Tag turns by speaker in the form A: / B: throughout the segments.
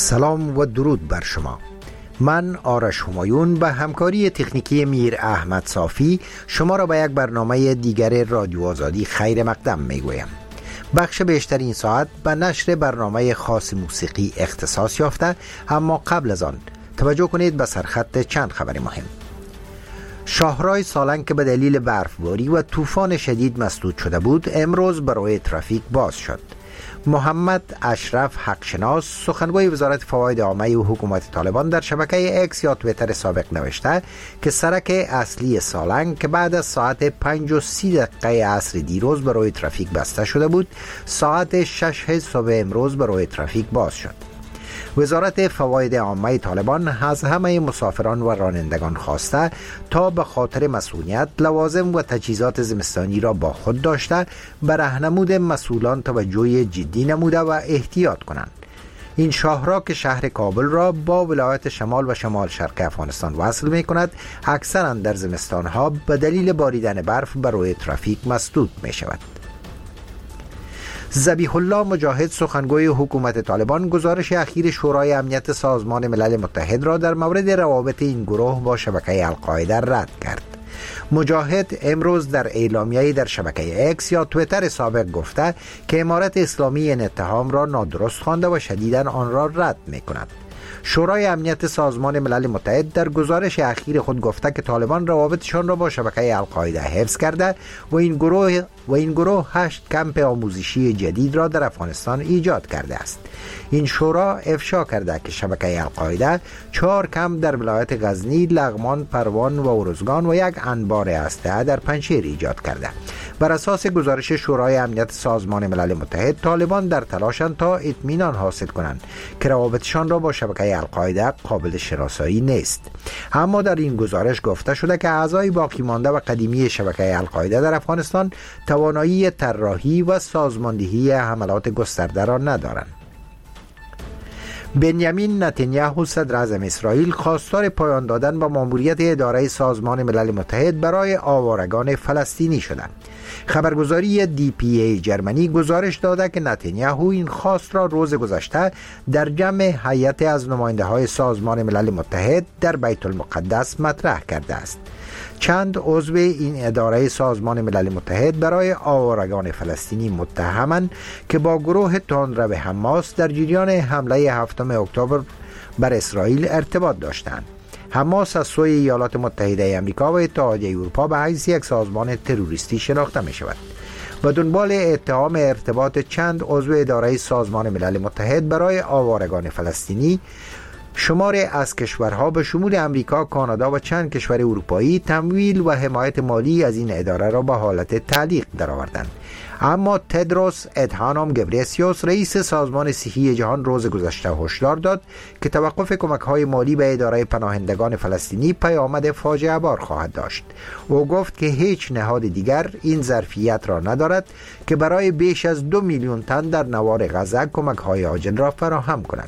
A: سلام و درود بر شما. من آرش همایون به همکاری تکنیکی میر احمد صافی شما را به یک برنامه دیگر رادیو آزادی خیر مقدم می گویم. بخش بیشتر این ساعت به نشر برنامه خاص موسیقی اختصاص یافته، اما قبل از آن توجه کنید به سرخط چند خبر مهم. شاهراه سالنگ که به دلیل برفباری و طوفان شدید مسدود شده بود امروز برای ترافیک باز شد. محمد اشرف حقشناس سخنگوی وزارت فواید عامه و حکومت طالبان در شبکه اکس یا تویتر سابق نوشته که سرک اصلی سالنگ که بعد از ساعت 5:30 عصر دیروز برای ترافیک بسته شده بود ساعت 6 صبح امروز برای ترافیک باز شد. وزارت فواید عامه طالبان از همه مسافران و رانندگان خواسته تا به خاطر مسئولیت لوازم و تجهیزات زمستانی را با خود داشته به راهنمود مسئولان توجه جدی نموده و احتیاط کنند. این شاهراه که شهر کابل را با ولایت شمال و شمال شرق افغانستان وصل می کند اکثرا در زمستانها به دلیل باریدن برف برای ترافیک مسدود می شود. ذبیح الله مجاهد سخنگوی حکومت طالبان گزارش اخیر شورای امنیت سازمان ملل متحد را در مورد روابط این گروه با شبکه القاعده رد کرد. مجاهد امروز در اعلامیه‌ای در شبکه اکس یا تویتر سابق گفته که امارت اسلامی این اتهام را نادرست خوانده و شدیداً آن را رد می‌کند. شورای امنیت سازمان ملل متحد در گزارش اخیر خود گفته که طالبان روابطشان را با شبکه القاعده حفظ کرده و این گروه 8 کمپ آموزشی جدید را در افغانستان ایجاد کرده است. این شورا افشا کرده که شبکه القاعده 4 کمپ در ولایت غزنی، لغمان، پروان و ارزگان و یک انبار اسلحه در پنجشیر ایجاد کرده. بر اساس گزارش شورای امنیت سازمان ملل متحد طالبان در تلاشند تا اطمینان حاصل کنند که روابطشان را با شبکه القاعده قابل شناسایی نیست. اما در این گزارش گفته شده که اعضای باقی مانده و قدیمی شبکه القاعده در افغانستان توانایی طراحی و سازماندهی حملات گسترده را ندارند. بنیامین نتانیاهو صدر اعظم اسرائیل خواستار پایان دادن به ماموریت اداره سازمان ملل متحد برای آوارگان فلسطینی شدند. خبرگزاری DPA جرمنی گزارش داده که نتانیاهو این خواست را روز گذشته در جمع هیئت از نماینده‌های سازمان ملل متحد در بیت المقدس مطرح کرده است. چند عضو این اداره سازمان ملل متحد برای آوارگان فلسطینی متهمند که با گروه تندرو حماس در جریان حمله 7 اکتبر بر اسرائیل ارتباط داشتند. حماس از سوی ایالات متحده آمریکا و اتحادیه اروپا به حیث یک سازمان تروریستی شناخته می شود. و دنبال اتهام ارتباط چند عضو اداره سازمان ملل متحد برای آوارگان فلسطینی، شماری از کشورها به شمول امریکا، کانادا و چند کشور اروپایی تمویل و حمایت مالی از این اداره را به حالت تعلیق درآوردند. اما تدروس ادهانوم گبریسیوس رئیس سازمان صحی جهان روز گذشته هشدار داد که توقف کمک‌های مالی به اداره پناهندگان فلسطینی پیامد فاجعه بار خواهد داشت. او گفت که هیچ نهاد دیگر این ظرفیت را ندارد که برای بیش از 2 میلیون تن در نوار غزه کمک‌های عاجل را فراهم کند.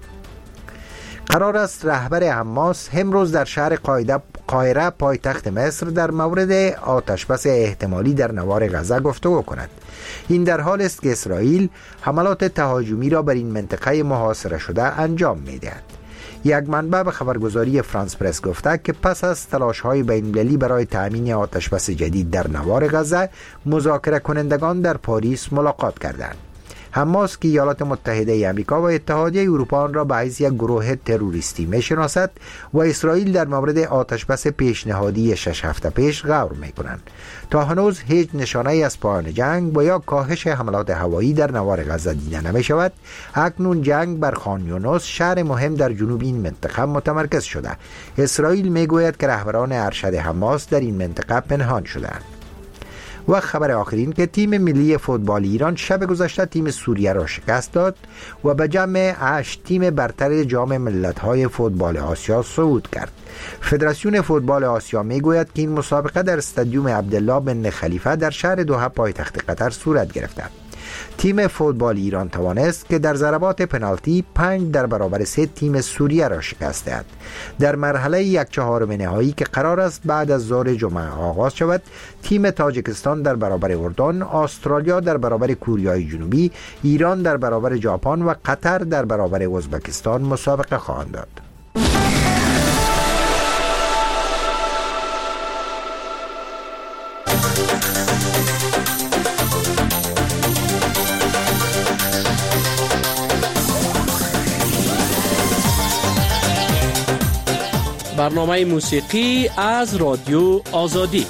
A: قرار است رهبر حماس امروز در شهر قاهره پایتخت مصر در مورد آتشبس احتمالی در نوار غزه گفتگو کند. این در حال است که اسرائیل حملات تهاجمی را بر این منطقه محاصره شده انجام می‌دهد. یک منبع به خبرگزاری فرانس پرس گفته که پس از تلاش‌های بین‌المللی برای تأمین آتشبس جدید در نوار غزه، مذاکره کنندگان در پاریس ملاقات کردند. حماس که ایالات متحده آمریکا و اتحادیه اروپا آن را به حیث یک گروه تروریستی می‌شناسد و اسرائیل در مورد آتشبس پیشنهادی 6 هفته پیش غور می‌کنند. تا هنوز هیچ نشانه‌ای از پایان جنگ و یا کاهش حملات هوایی در نوار غزه دیده نمی‌شود. اکنون جنگ بر خان یونس، شهر مهم در جنوب این منطقه، متمرکز شده. اسرائیل می‌گوید که رهبران ارشد حماس در این منطقه پنهان شده‌اند. و خبر آخرین که تیم ملی فوتبال ایران شب گذشته تیم سوریه را شکست داد و به جمع 8 تیم برتر جام ملت‌های فوتبال آسیا صعود کرد. فدراسیون فوتبال آسیا میگوید که این مسابقه در استادیوم عبدالله بن خلیفه در شهر دوحه پایتخت قطر صورت گرفته. تیم فوتبال ایران توانست که در ضربات پنالتی 5-3 تیم سوریه را شکست دهد. در مرحله 1/4 نهایی که قرار است بعد از ظهر جمعه آغاز شود، تیم تاجیکستان در برابر اردن، استرالیا در برابر کره جنوبی، ایران در برابر ژاپن و قطر در برابر ازبکستان مسابقه خواهند داد.
B: برنامه موسیقی از رادیو آزادی.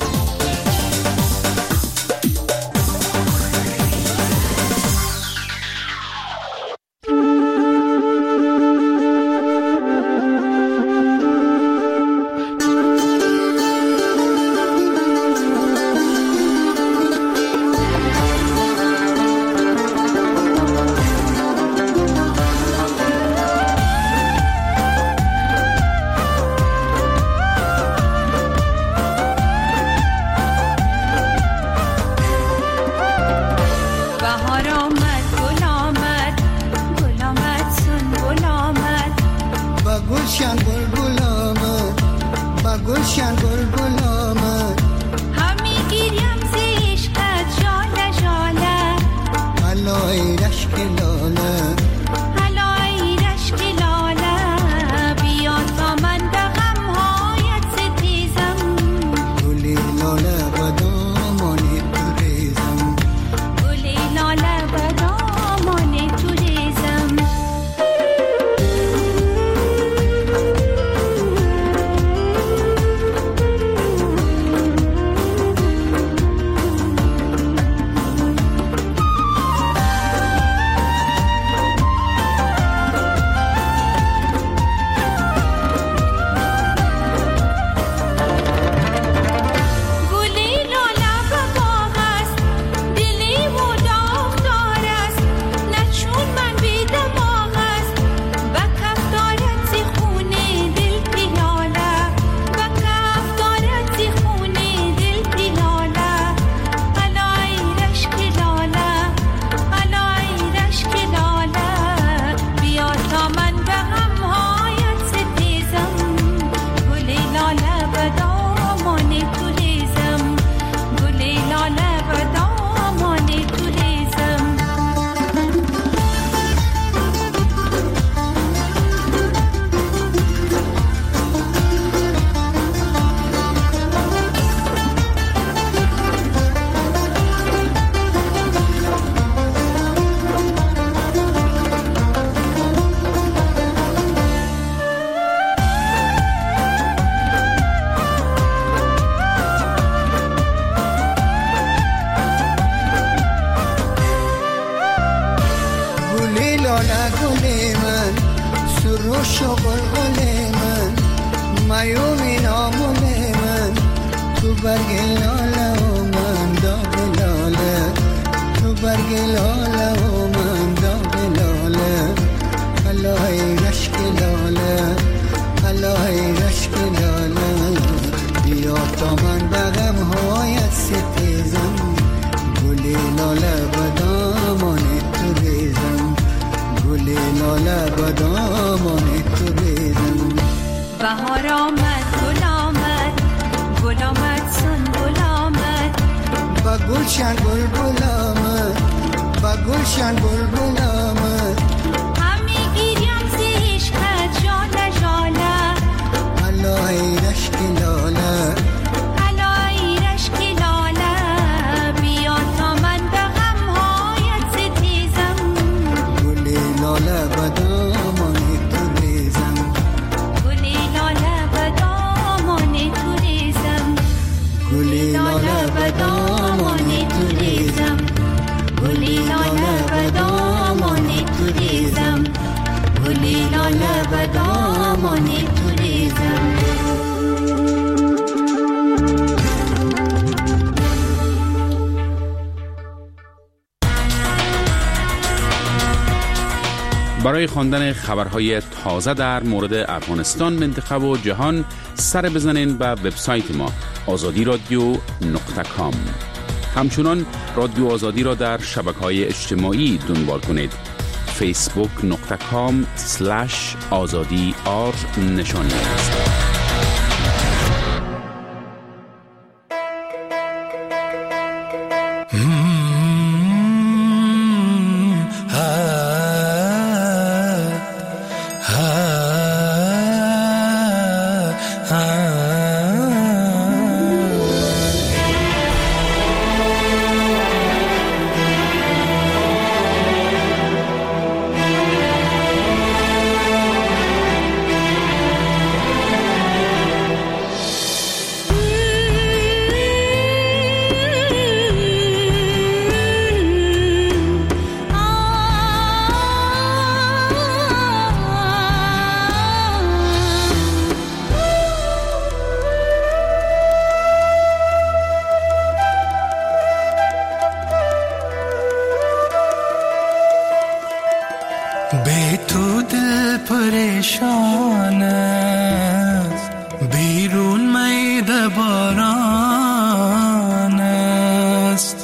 C: بهار آمد، گل آمد، گل آمد، سنبل آمد، با گلشن بلبل آمد، با گلشن بلبل آمد، همی گیریم ز عشقت ژاله ژاله، الله ای رشک لاله، الله ای رشک لاله، بیا تا من به غمهایت ستیزم، گل لاله بدامان تو ریزم، گل لاله بدامان تو ریزم، گل لاله بدامان تو ریزم، گل لاله بدامان تو ریزم، گل لاله بدامان تو ریزم.
D: برای خواندن خبرهای تازه در مورد افغانستان، منطقه و جهان سر بزنین به وبسایت ما azadi radio.com. همچنان رادیو آزادی را در شبکه‌های اجتماعی دنبال کنید. facebook.com/azadi نشانی است.
E: बे तू दिल परेशान بیرون میده باران است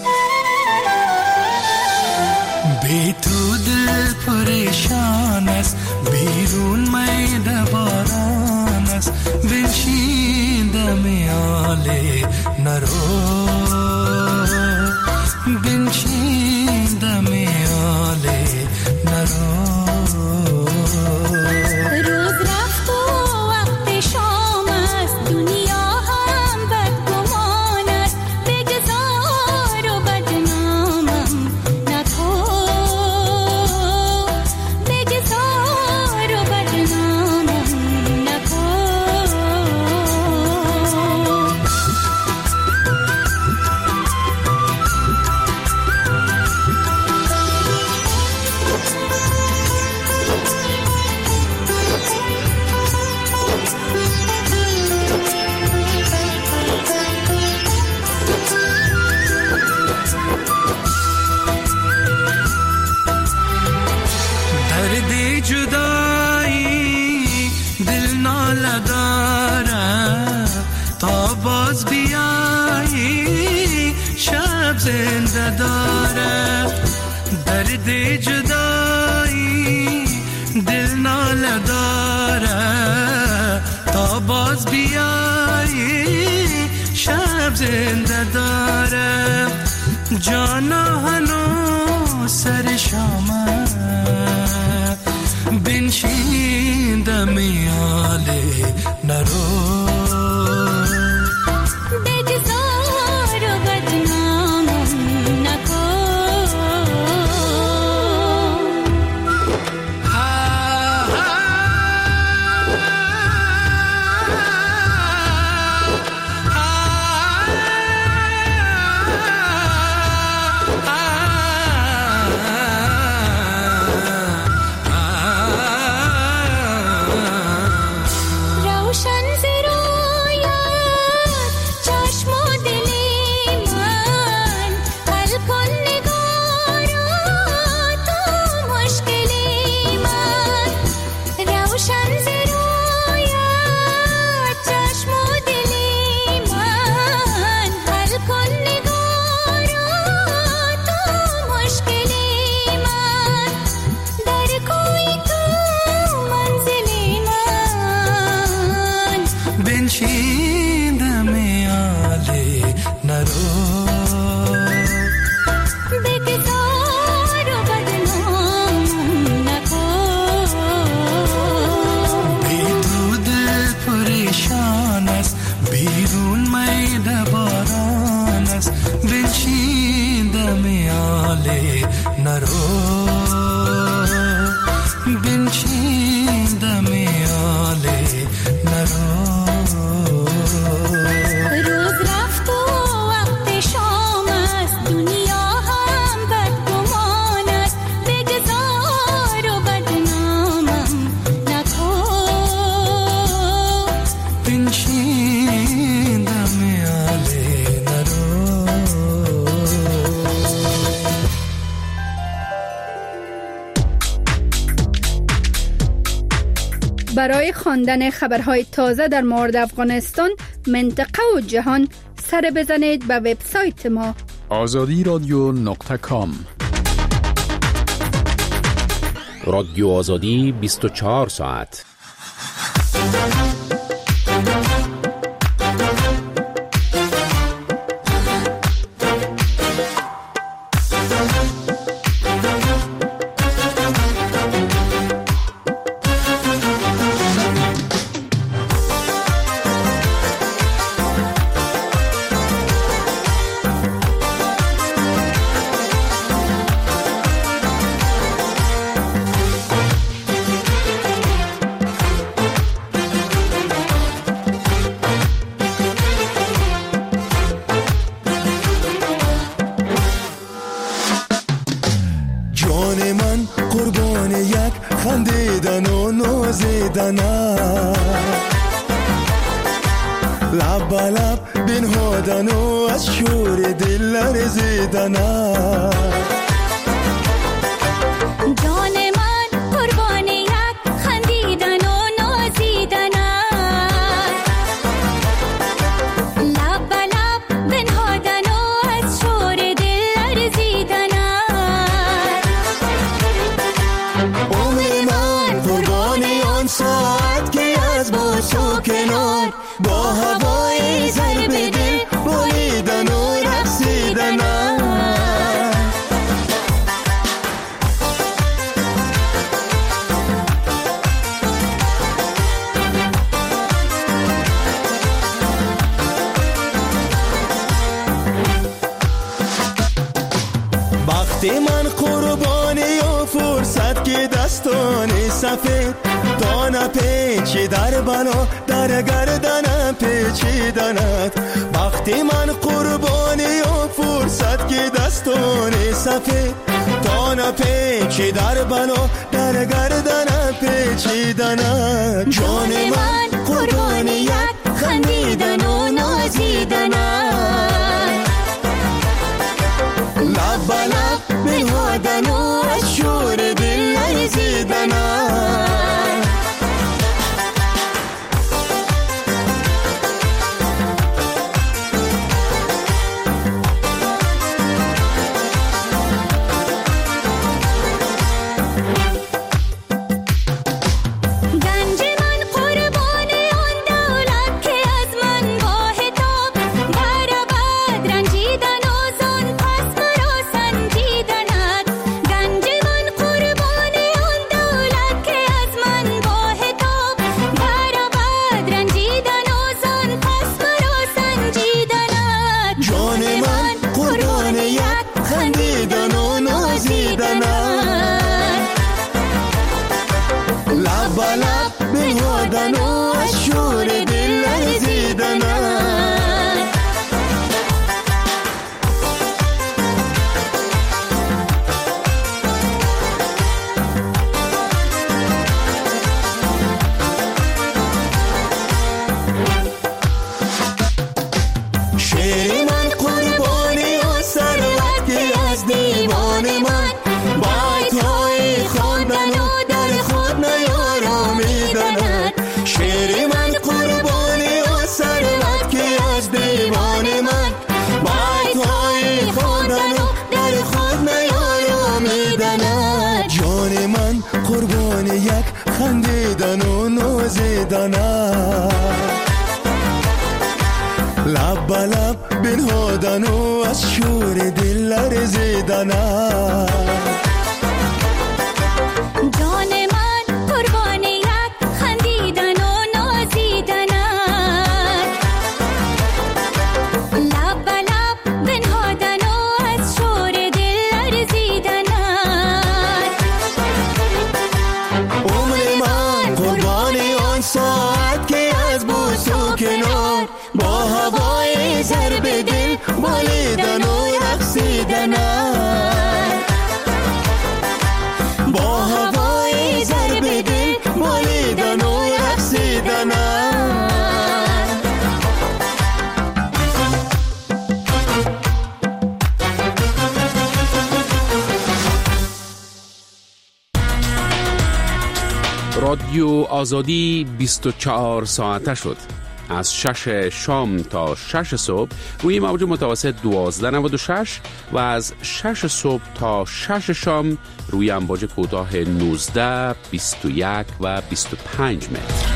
E: بی تو دل پریشان است بیرون میده باران است بنشین دم آله نرو بنشین دم آله نرو درد جدایی دل ناله داره تا باز بیایی شب زنده داره جانا هنو سر شامه بنشین دمی آله نرو
F: برای خواندن خبرهای تازه در مورد افغانستان، منطقه و جهان سر بزنید به وبسایت ما
G: azadiradio.com.
B: رادیو آزادی 24 ساعت.
E: لب لب بنهادن و از شور دل لرزیدن
C: جان من قربان یک خندیدن و نازیدن لب لب بنهادن و از شور دل لرزیدن
E: عمر من قربان آن ساعت که از بوس و کنار با هوای ضرب دل بریدن و رقصیدن وقتی من قربانی و فرصت که دستان سفید دانه پیچی در بنا در گردنم پیچیدند وقتی من قربانی و فرصت که دستان سفید دانه پیچی در بنا در گردنم پیچیدند جان من قربانی یک خندیدن و نازیدن لب لب بنهادن و از شور دل لرزیدن خندیدن و نازیدن لب لب بنهادن و از شور دل لرزیدن
C: جان من قربان یک خندیدن و نازیدن لب لب بنهادن و از شور دل لرزیدن
E: ساعت که از بوس و کنار با هوای ضرب دل بالیدن و رقصیدن با هوای ضرب دل بالیدن و رقصیدن
D: رادیو آزادی 24 ساعته شد. از 6 شام تا 6 صبح روی موج متوسط 1296 و از 6 صبح تا 6 شام روی امواج کوتاه 19، 21 و 25 متر.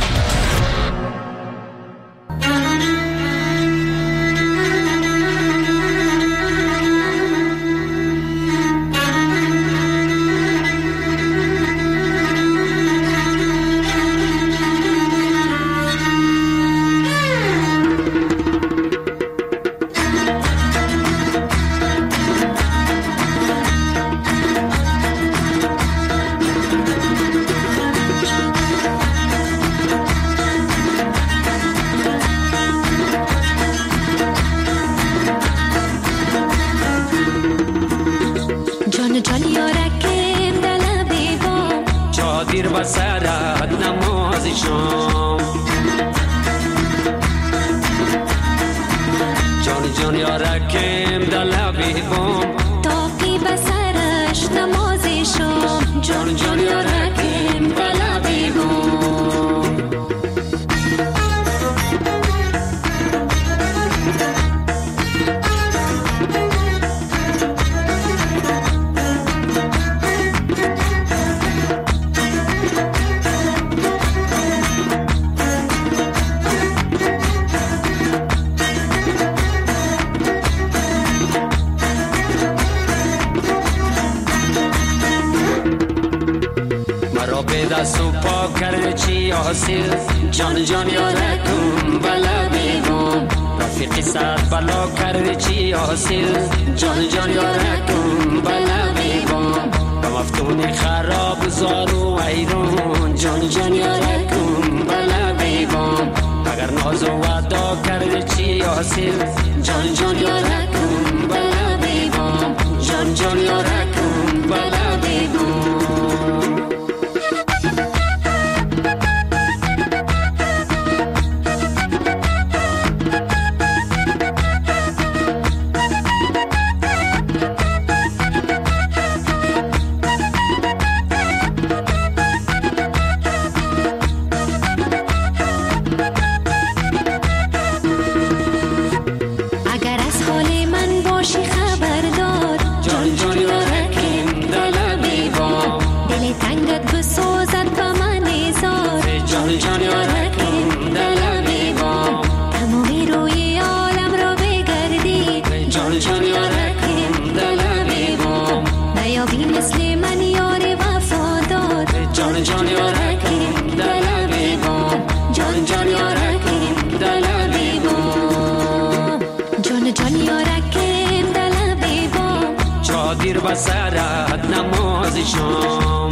G: دیر و سرد نماز شام جان جان یارکم در لبی بام
C: تاقی بسرش نماز شام
G: جان جان یارکم در لبی بام دست و پا کرده چی حاصل جان جان یارکم بلا بیگم رفیقی سر بلا کرده چی حاصل جان جان یارکم بلا بیگم به مفتونی خراب زارو ایرون جان جان یارکم بلا بیگم اگر ناز و وعدا کرده چی حاصل جان جان یارکم بلا بیگم جان جان یارکم بلا بیگم دیر و سرد نماز شام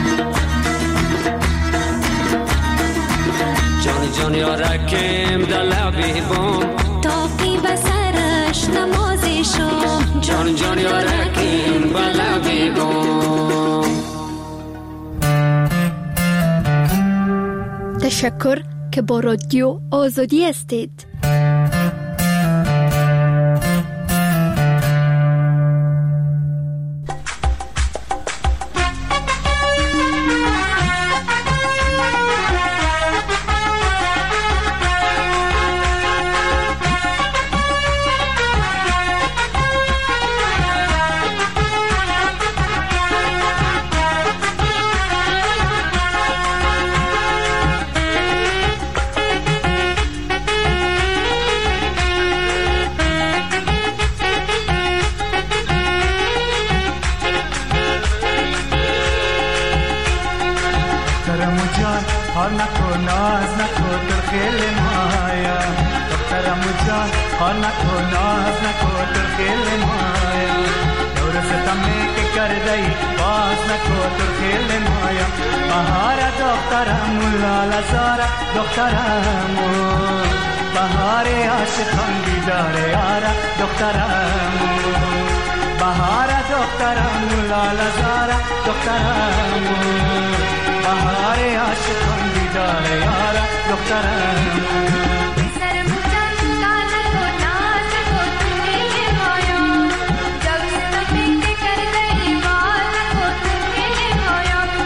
G: جان جان یارکم در لبی بام
C: تاقی بسرش نماز شام
G: جان جان یارکم بر لبی بام.
F: تشکر که با رادیو آزادی هستید.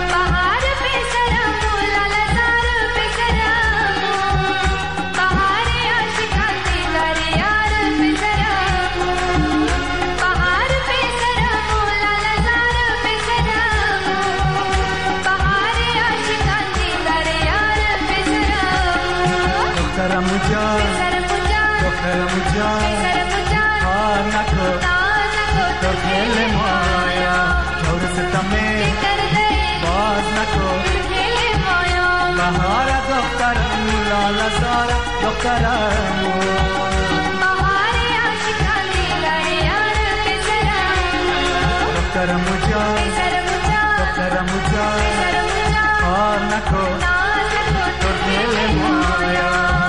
C: بهار
E: تو دل مایا جور ستمه باز نکو بهار دخترم لالا زارا دخترم بهار عاشقانی یار پسرم دخترم جان دخترم جان کار نکو تو دل مایا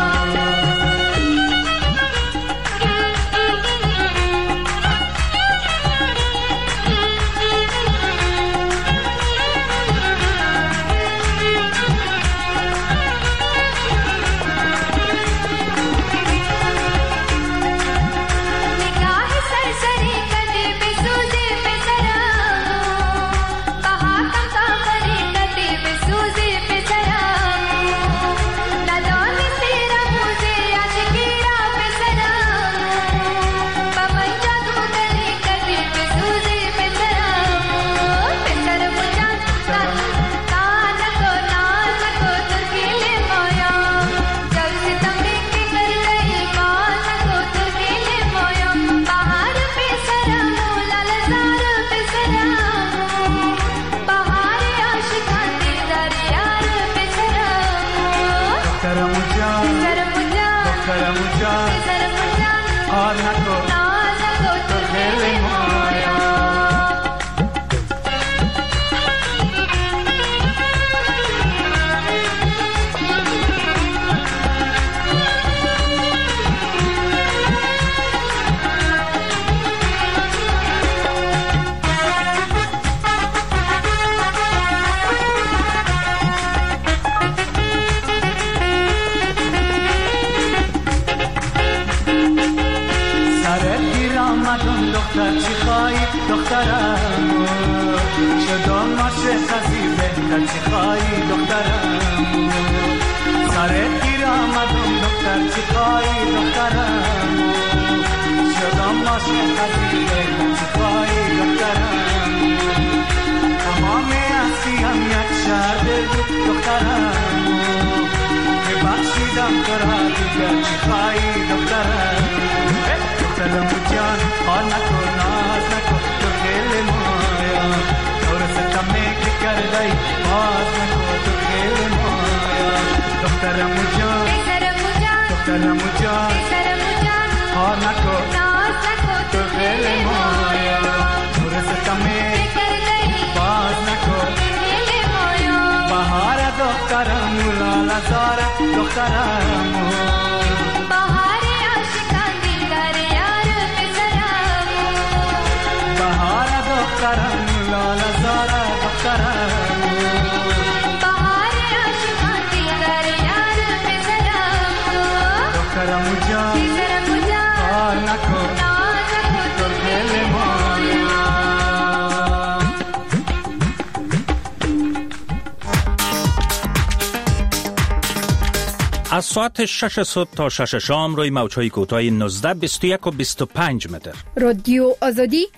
H: از ساعت 6 صبح تا 6 شام روی موج‌های کوتاه 19 21 و 25 متر.
F: رادیو آزادی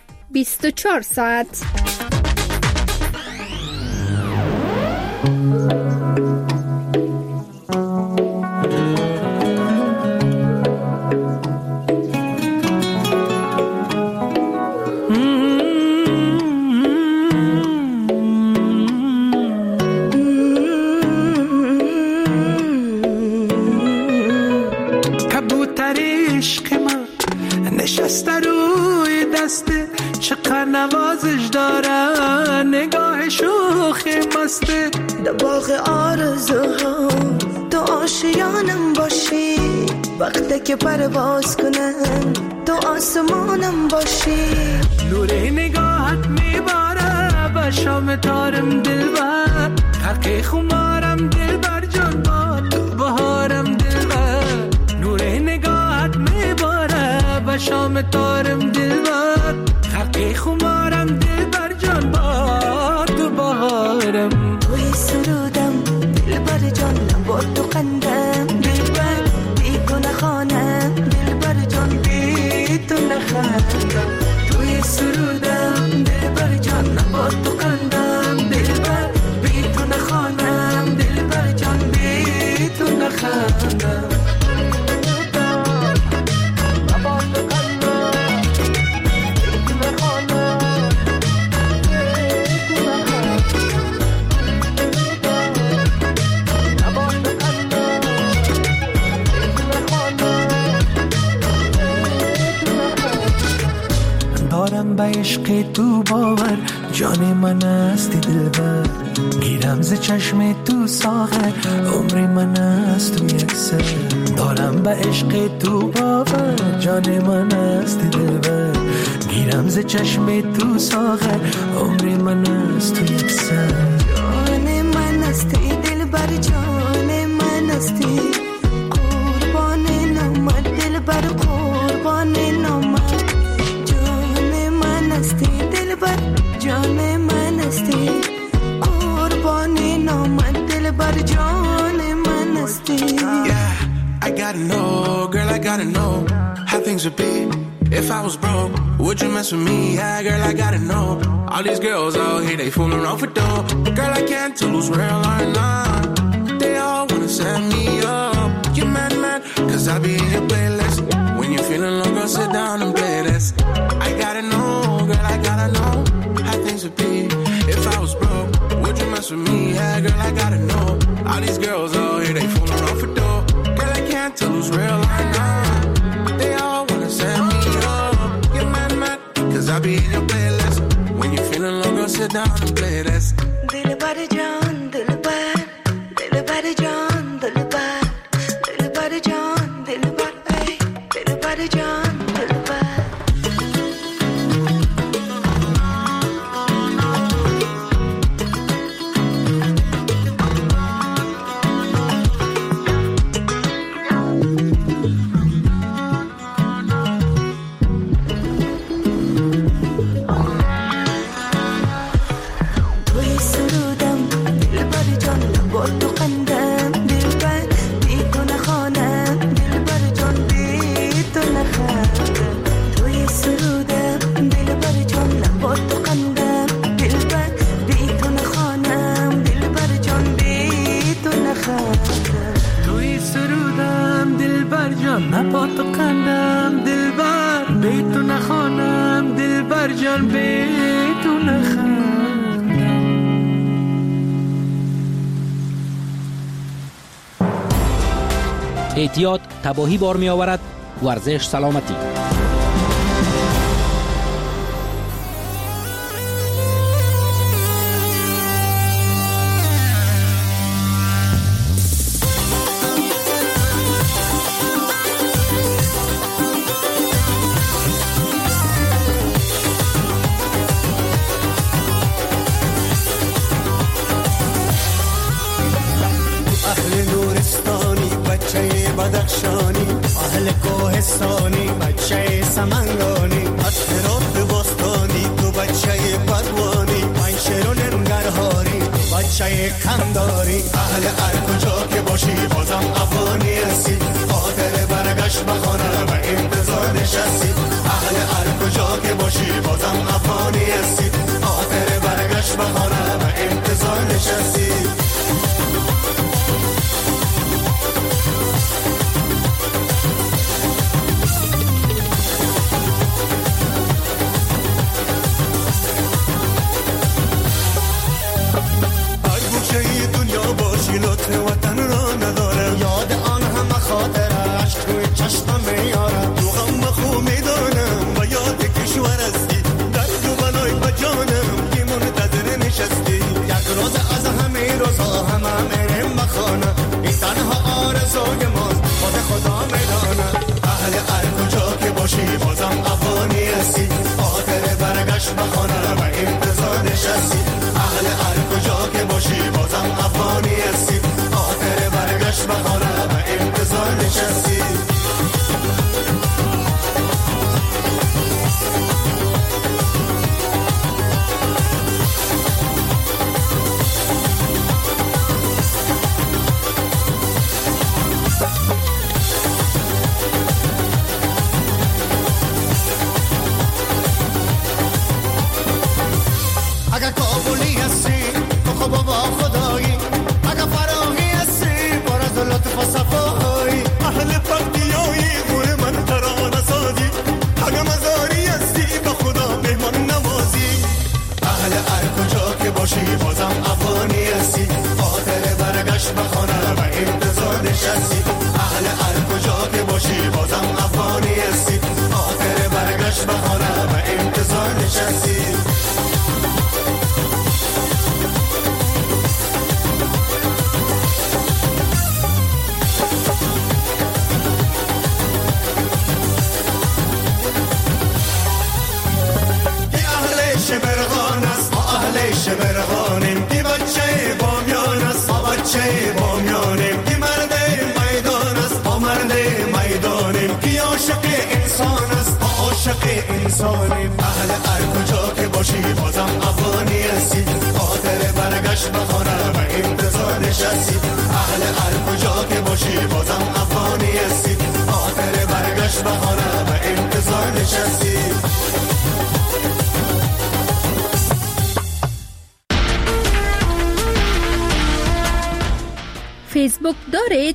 F: 24 ساعت.
E: نوازش داره نگاه شوخی مسته در باغ آرزوها تو آشیانم باشی وقتی که پرواز کنم تو آسمانم باشی نور نگاهت میباره به شام تارم دلبر خرق خمارم دلبر جان با تو بهارم دلبر نور نگاهت میباره به شام تارم دلبر خرق خمارم دلبر جان با تو بهارم توی سرودم دلبر جان با تو قندم دلبر بی تو نخوانم دلبر جان بی تو نخوانم توی سرودم دلبر جان با تو قندم دلبر بی تو نخوانم دلبر جان بی تو نخوانم با تو قندم بی تو نخوانم
I: دارم به عشق تو باور، جان من هستی دلبر، گیرم ز چشم تو ساغر، عمر من است تو یک سر. دارم به عشق تو باور، جان من هستی دلبر، گیرم ز چشم تو ساغر، عمر من است تو یک سر.
J: جان من هستی دلبر، جان من هستی، قربان نامت دلبر، قربان نامت. جان من هستی دلبر، جان من هستی، قربان نامت دلبر، جان من هستی.
K: Yeah, I gotta know, girl, I gotta know how things would be if I was broke. Would you mess with me? Yeah, girl, I gotta know. All these girls out here, they fooling off for dough. Girl, I can't tell who's real or not. They all wanna set me up. You mad, cause I be in your playlist. When you're feeling low, girl, sit down and play this. I gotta know, girl, I gotta know how things would be if I was broke. Would you mess with me? Yeah, girl, I gotta know. All these girls out here, they fooling off for dough. Girl, I can't tell who's real or not. They all wanna set me up. You mad, cause I be in your playlist. When you're feeling low, girl, sit down and play this.
J: Dilbar Jaan, Dilbar, Dilbar Jaan, Dilbar, Dilbar Jaan, Dilbar, ay, Dilbar Jaan, Dilbar.
I: نبات و قندم دلبر، بیتو نخوانم دلبر جان، بیتو نخوانم.
B: احتیاط تباهی بار می آورد. ورزش سلامتی.
E: بدخشانی، اهل کوهستانی، بچه سمنگانی، از هرات بستانی، تو بچه پروانی، منشر و ننگرهاری، بچه کنداری، اهل هر کجا که باشی بازم افغانی هستی، خاطر برگشت بخانه و انتظار نشستی، اهل هر کجا که باشی بازم افغانی هستی، خاطر برگشت بخانه و انتظار نشستی. لطف وطن را ندارم، یاد آن همه خاطر عشق توی چشمم میارم، تو غم خو میدانم و یاد کشور هستی، درد و بلای بجانم که منتظر نشستی، یک روز از همه روزها همه میرم بخانه، این تنها آرزوی ماست خود خدا میدانه، اهل هر کجا که باشی بازم افغانی هستی، خاطر برگشت بخانه و انتظار نشستی، اهل هر کجا که باشی بازم افغانی هستی، خاطر برگشت بخانه و انتظار نشستی. باشی بازم افغانی هستی، خاطر برگشت بخانه و انتظار نشستی. اهل هر کجا که باشی بازم افغانی هستی، خاطر برگشت بخانه و انتظار نشستی.
F: فیسبوک دارید؟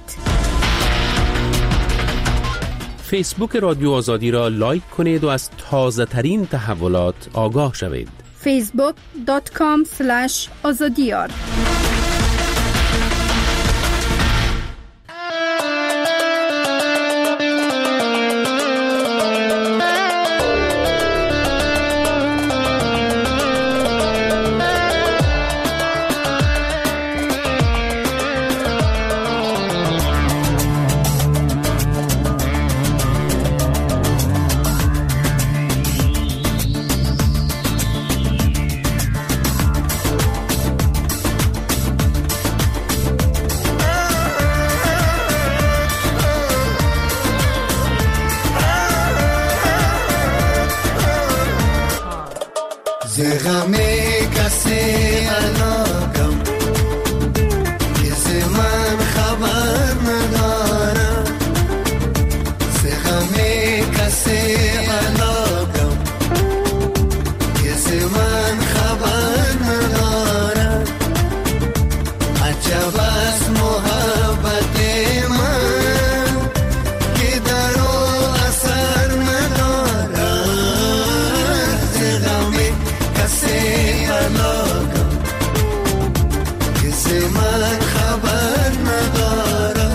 D: فیسبوک رادیو آزادی را لایک کنید و از تازه ترین تحولات آگاه شوید.
F: facebook.com/azadiyar
E: غمی کسی علاقم کسی من خبر ندارم، غمی کسی علاقم کسی من خبر ندارم. عجب است محبت من که در او اثر ندارد، غمی کسی علاقم کسی من خبر ندارم.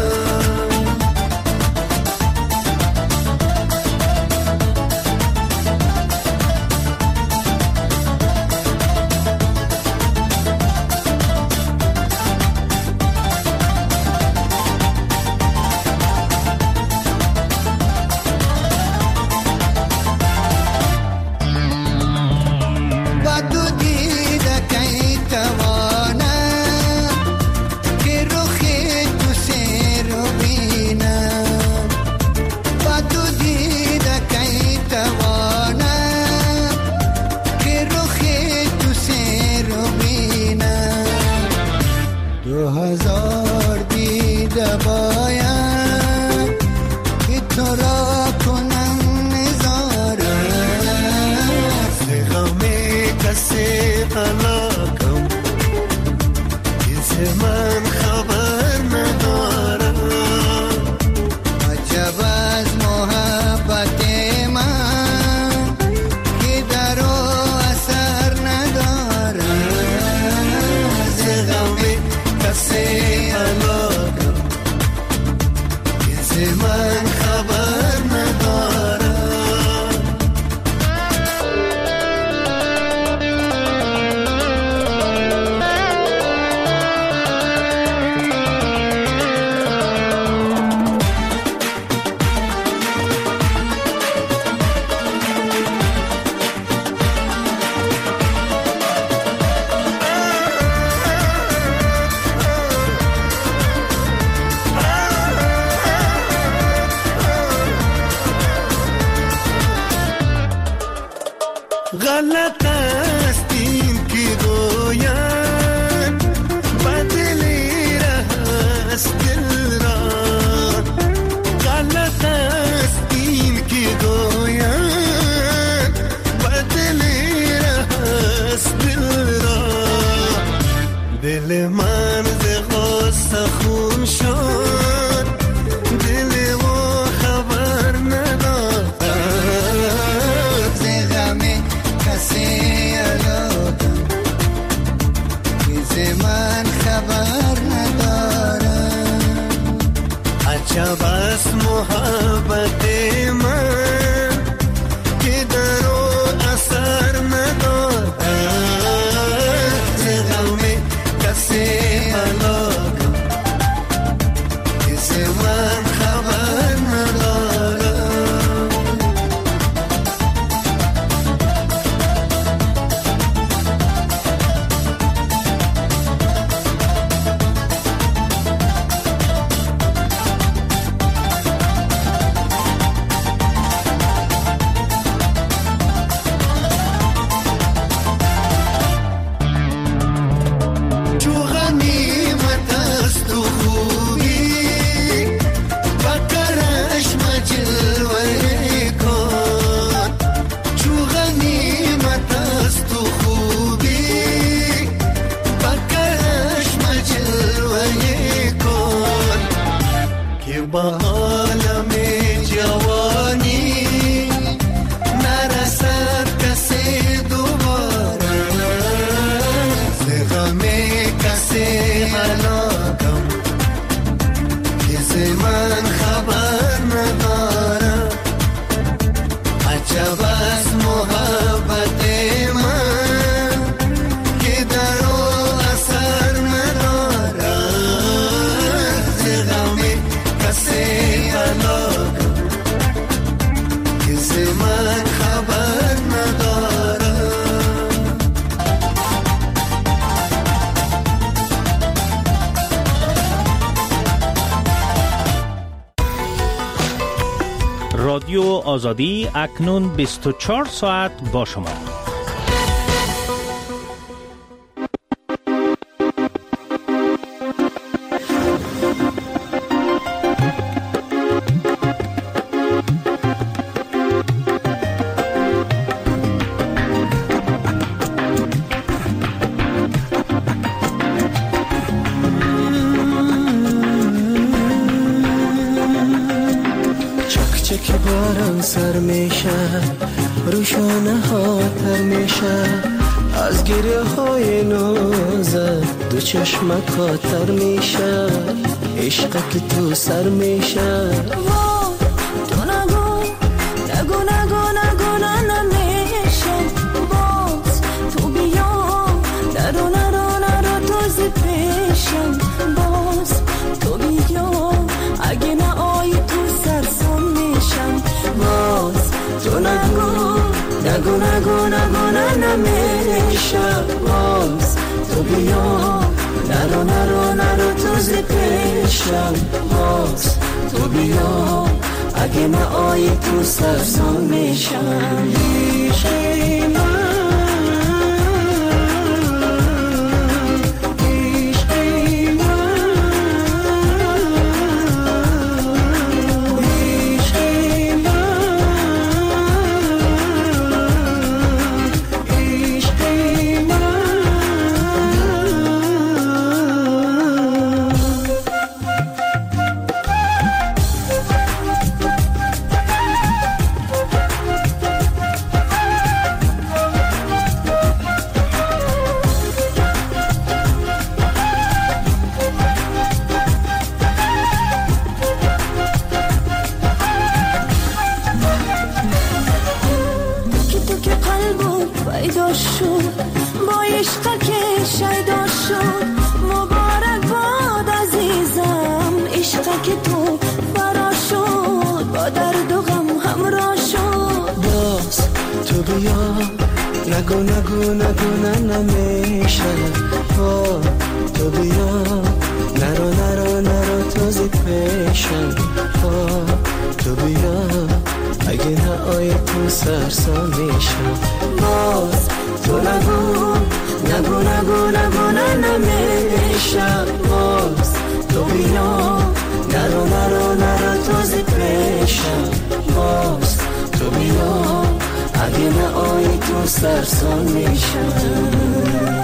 E: غلط است این که گویم بدلی است دل را، غلط است این که گویم بدلی است دل را. دل من ز غصه خون شد، دل و خبر ندارد، ز غم کسی
H: آزادی اکنون 24 ساعت با شما.
I: که بارم سر میشه روشانه ها تر میشه از گریه های نازه دو چشمک کاتر میشه عشق که تو سر میشه
C: تو نگو نگو نگو نگو نمیشه باز تو بیا نرو نرو نرو تازه پیشم باز تو بیا اگه نه آی تو سرسام میشم باز
I: تو نگو نگو نگو نگو نمیشه باز تو بیا نرو نرو نرو تازه پیشم باز تو بیا اگه نه آی تو سرسام میشم عشقی من نگو نگو نگو نمیشه تو بیا نرو نرو نرو تازه پیشم تو بیا اگه نه آی تو سرسام میشم باز تو نگو نگو نگو نگو نمیشه باز تو بیا نرو نرو نرو تازه پیشم باز تو بیا اگه نه آی تو سرسام میشم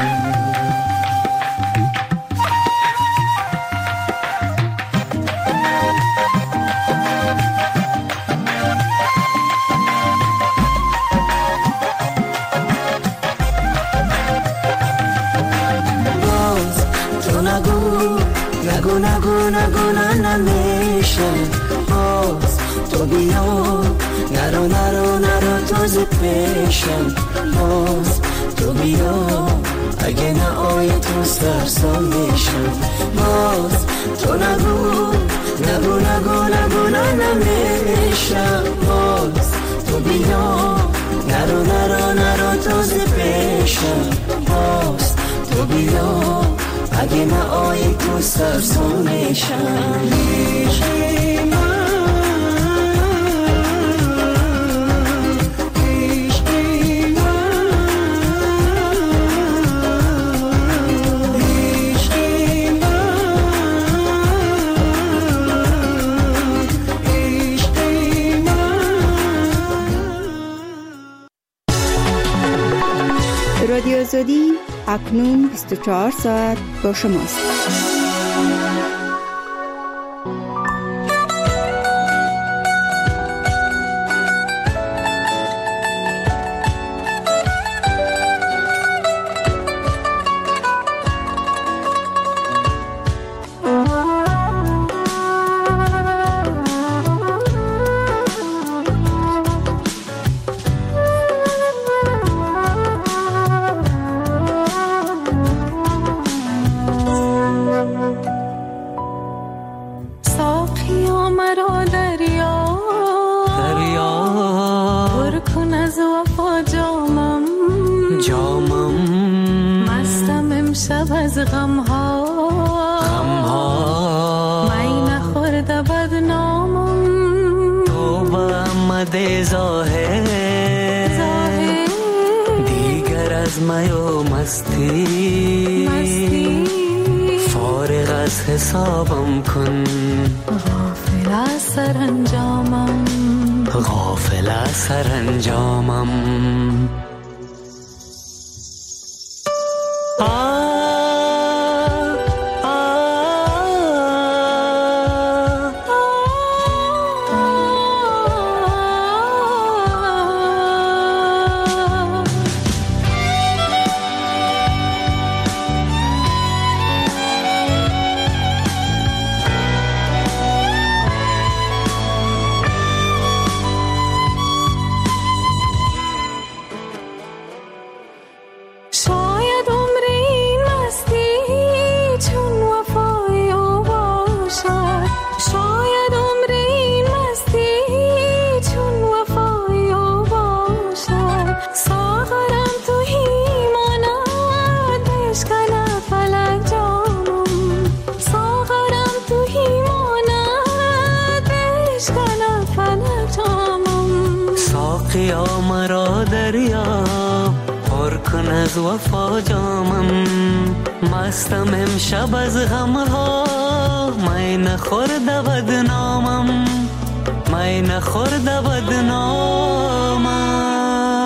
I: باز تو نگو نگو نگو نگو نمیشه باز تو بیا نرو نرو نرو تازه پیشم باز تو بیا اگه نه آی تو سرسام میشم باز تو نگو نگو نگو نگو نمیشه باز تو بیا نرو نرو نرو تازه پیشم باز تو بیا اگه نه آی تو سرسام میشم عشقی من
L: رادیو آزادی اکنون 24 ساعت با شماست.
M: از می و مستی فارغ از حسابم کن
C: غافل از سرانجامم
M: غافل از سرانجامم ساقیا مرا دریا پر کن از وفا جامم مستم امشب از غمها می نخورده بدنامم می نخورده بدنامم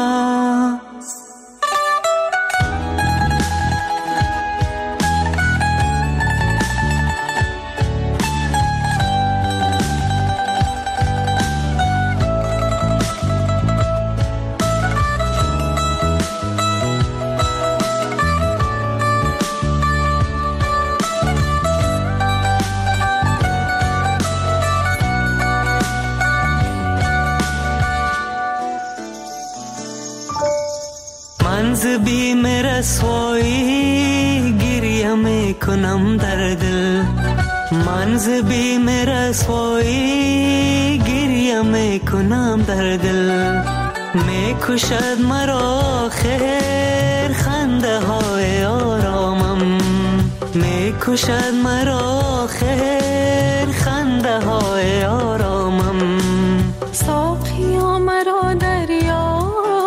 M: منز بیم رسوایی گریه میکنم در دل منز بیم رسوایی گریه میکنم در دل میکشد مرا خیر خنده های آرامم میکشد مرا خیر خنده های آرامم
C: ساقیا مرا دریا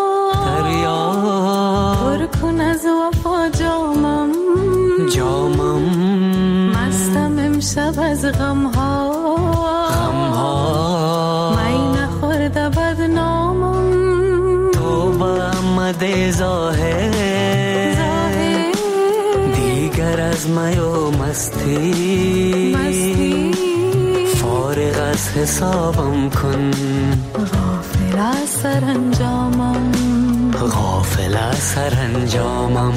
C: پر کن از وفا جامم مستم امشب از غمها می نخورده بدنامم
M: تو با آمده ظاهر دیگر از می و مستی فارغ از حسابم کن
C: غافل از سرانجامم
M: غافل از سرانجامم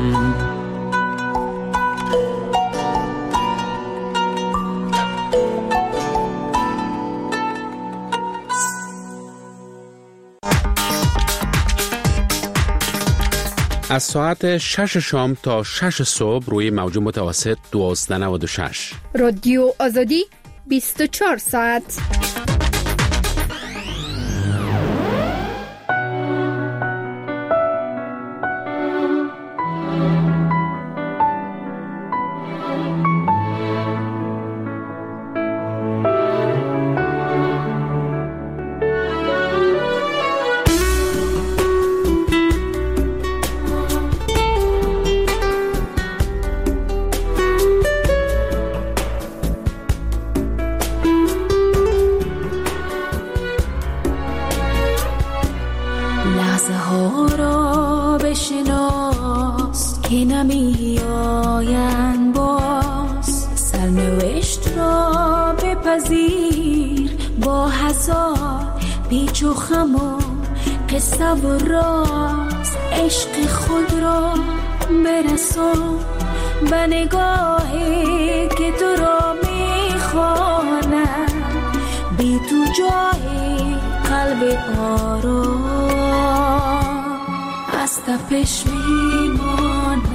D: از ساعت 6 شام تا 6 صبح روی موج متوسط 1296
F: رادیو آزادی 24 ساعت.
C: که نمی آیند باز سرنوشت را بپذیر با هزار پیچ و خم و قصه و راز عشق خود را برسان به نگاهی که تو را می خواند بی تو جای قلب آرام از تپش می ماند.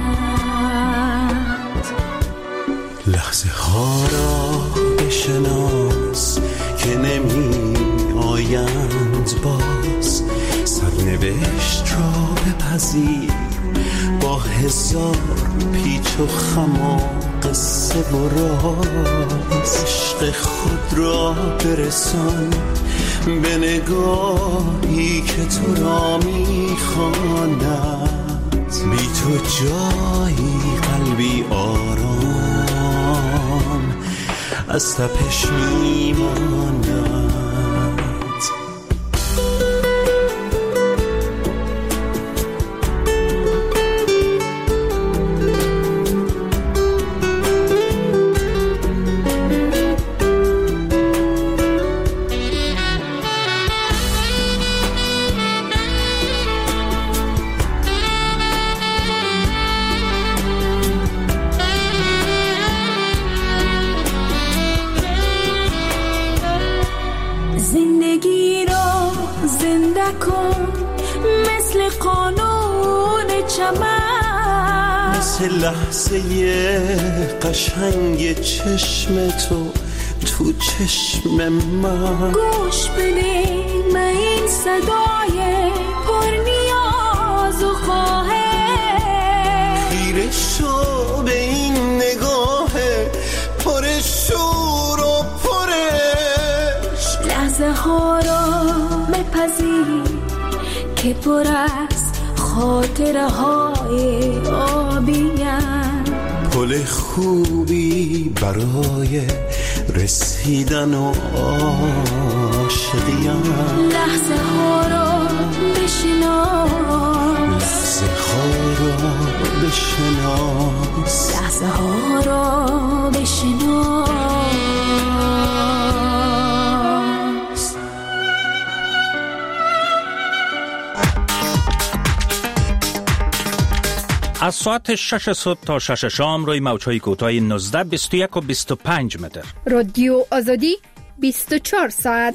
E: لحظه ها را بشناس که نمی آیند باز سرنوشت را بپذیر با هزار پیچ و خم و قصه و راز عشق خود را برسان به نگاهی که تو را میخواند
M: جایی قلبی آرام از تپش میماند.
E: لحظه قشنگ چشم تو چشم من،
C: گوش بده من این صدای پر نیاز و خواهش،
E: خیره شو به این نگاه پر شور و پرش،
C: لحظه ها را بپذیر که پر از خاطره های آبیم،
E: پل خوبی برای رسیدن و عاشقیم،
C: لحظه ها را بشناس،
E: لحظه ها را بشناس،
C: لحظه ها را بشناس.
H: از ساعت 6 صبح تا 6 شام روی موج‌های کوتاه 19، 21 و 25 متر.
F: رادیو آزادی 24 ساعت.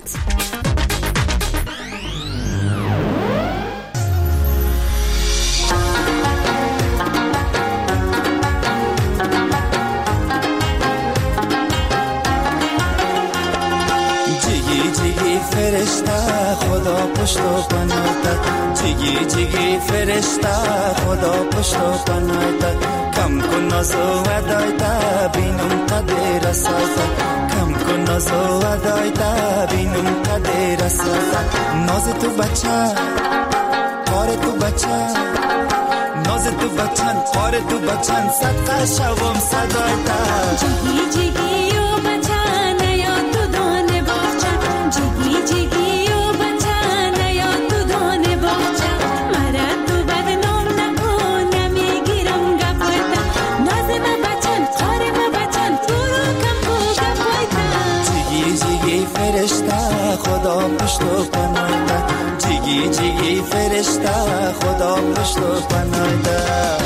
N: فرشته خدا پشت و پناهت، جیگی جیگی فرشته خدا پشت و پناهت، کم کن ناز و ودایت بینم قدر رسالت، کم کن ناز و ودایت بینم قدر رسالت، ناز تو بچه کار تو بچه، ناز تو بچن کار تو بچن، صدقه شوم صدایت،
C: جیگی جیگی و بچه نیا تو دانه باچه، جیگی جیگی و بچه نیا تو دانه باچه، مرا تو بدنام نکن نمیگیرم گپایتا، ناز ما بچن کار ما بچن تو رو کم کو گپایتا،
N: جیگی جیگی فرشته خدا پشت و پناهت، جیگی جیگی فرشته خدا پشت و پناهت.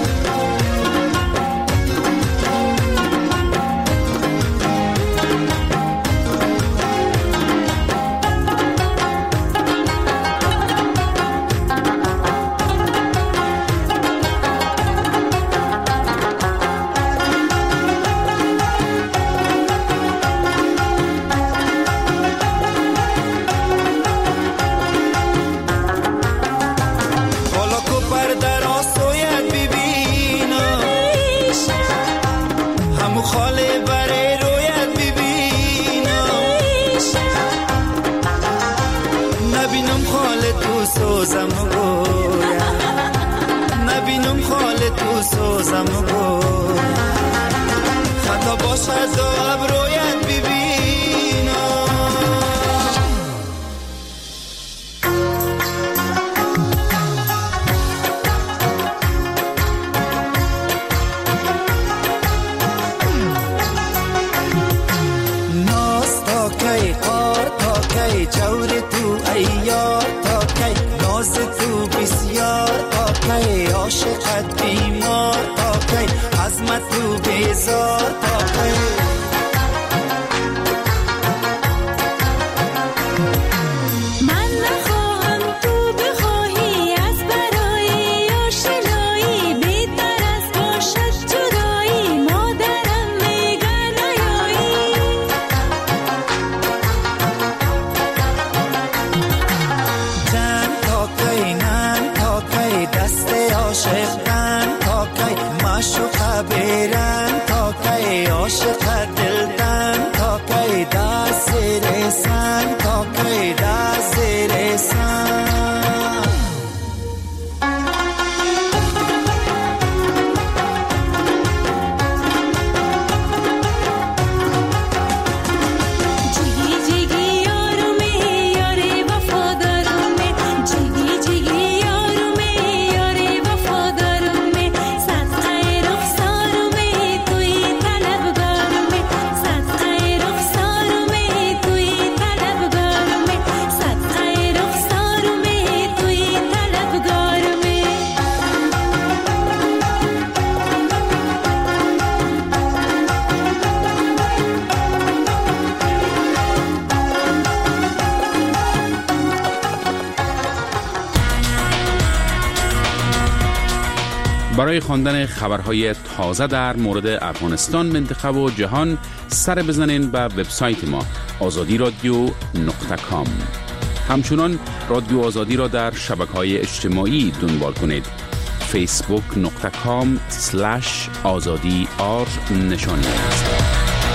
N: سوزم گویا نبینم خال تو سوزم گویا خطا باشد و ابرویت ببینم ناز تا کی قار تا کی جور تو ایار تا کی ناز تو بسیار تا کی عاشقت بیمار تا کی عظمت تو بیزار تا کی
D: برای خواندن خبرهای تازه در مورد افغانستان، منطقه و جهان سر بزنین به وبسایت ما azadiradio.com. همچنان رادیو آزادی را در شبکه‌های اجتماعی دنبال کنید. facebook.com/azadi نشانی است.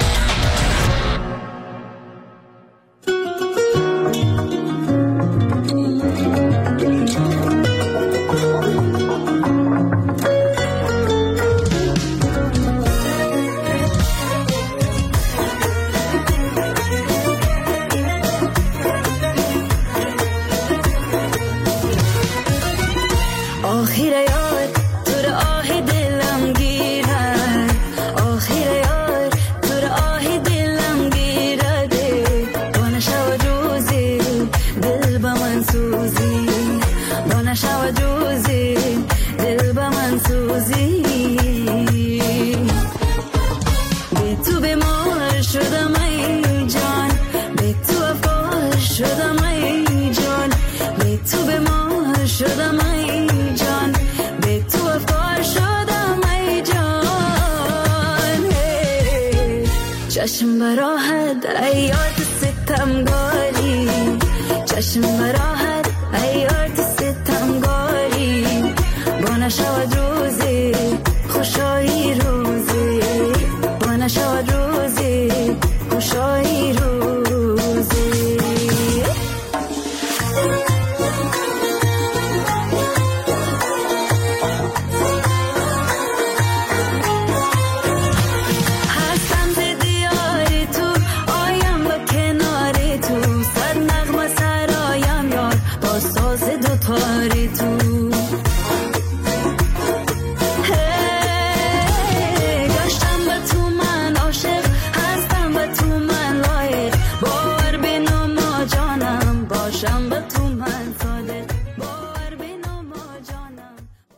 C: چشم براحت ایات ستمگاری، چشم براحت ایات ستمگاری، با نشود روزی خوشایی